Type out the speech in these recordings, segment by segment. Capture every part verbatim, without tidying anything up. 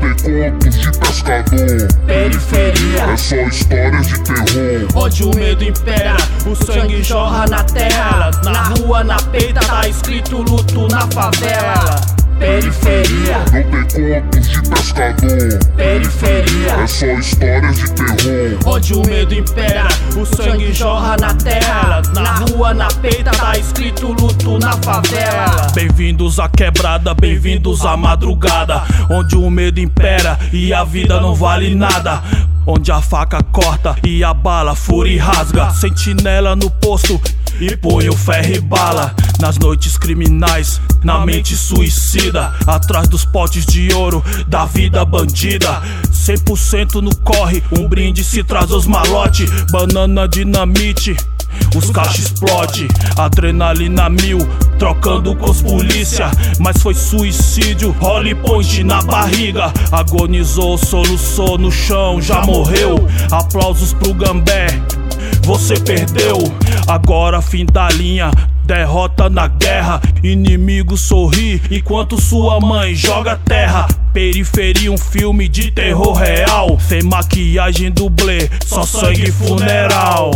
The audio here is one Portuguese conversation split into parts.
Não tem contos de pescador. Periferia É só histórias de terror. onde o medo impera, o sangue jorra na terra. Na rua, na peita, tá escrito luto na favela. Periferia Não tem contos de pescador. Periferia É só histórias de terror. onde o medo impera, o sangue jorra na terra. Na rua, na peita, tá escrito luto na favela. Bem-vindos à quebrada, bem-vindos à madrugada, onde o medo impera e a vida não vale nada. Onde a faca corta e a bala fura e rasga. Sentinela no posto e punho, ferro e bala. Nas noites criminais, na mente suicida. Atrás dos potes de ouro da vida bandida. Cem por cento no corre, um brinde se traz os malote. Banana dinamite, os caixas explode. Adrenalina mil, trocando com os polícia. Mas foi suicídio, Holly Point na barriga. Agonizou, soluçou no chão, já morreu. Aplausos pro Gambé, você perdeu. Agora fim da linha, derrota na guerra. Inimigo sorri enquanto sua mãe joga terra. Periferia, um filme de terror real. Sem maquiagem dublê, só sangue e funeral.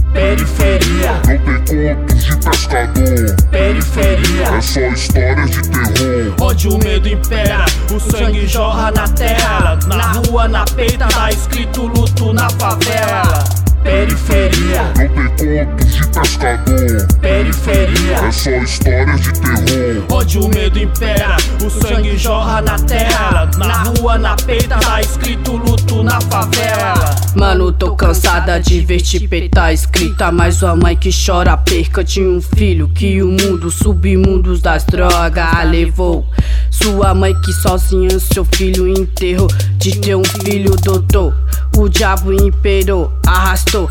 Periferia Não tem contos de pescador. Periferia É só histórias de terror. onde o medo impera, o sangue jorra na terra. Na rua, na peita, tá escrito luto na favela. Periferia Não tem contos de pescador. Periferia É só histórias de terror. onde o medo impera, o sangue jorra na terra. Na rua, na peita, tá escrito luto na favela. Mano, tô cansada de ver te peitar escrita. Mais uma mãe que chora a perca de um filho que o mundo, submundos das drogas levou. Sua mãe que sozinha seu filho enterrou. De ter um filho doutor, o diabo imperou, arrastou.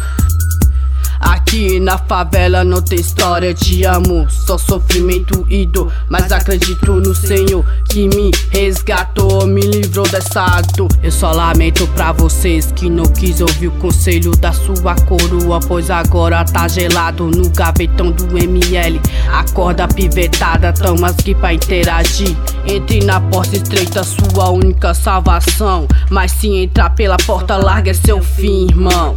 Aqui na favela não tem história de amor, só sofrimento e dor. Mas acredito no Senhor que me resgatou, me livrou dessa dor. Eu só lamento pra vocês que não quis ouvir o conselho da sua coroa, pois agora tá gelado no gavetão do M L. Acorda pivetada, tamo aqui pra interagir. Entre na porta estreita, sua única salvação. Mas se entrar pela porta larga é seu fim, irmão.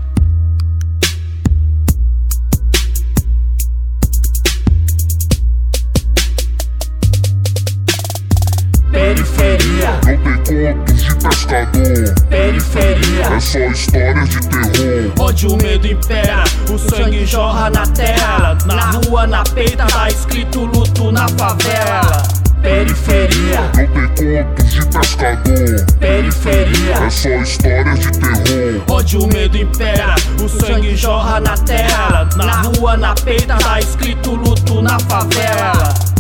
Periferia Não tem contos de pescador. Periferia É só histórias de terror. onde o medo impera, o sangue jorra na terra. Na rua, na peita, tá escrito luto na favela. Periferia Não tem contos de pescador. Periferia É só histórias de terror. onde o medo impera, o sangue jorra na terra. Na rua, na peita, tá escrito luto na favela.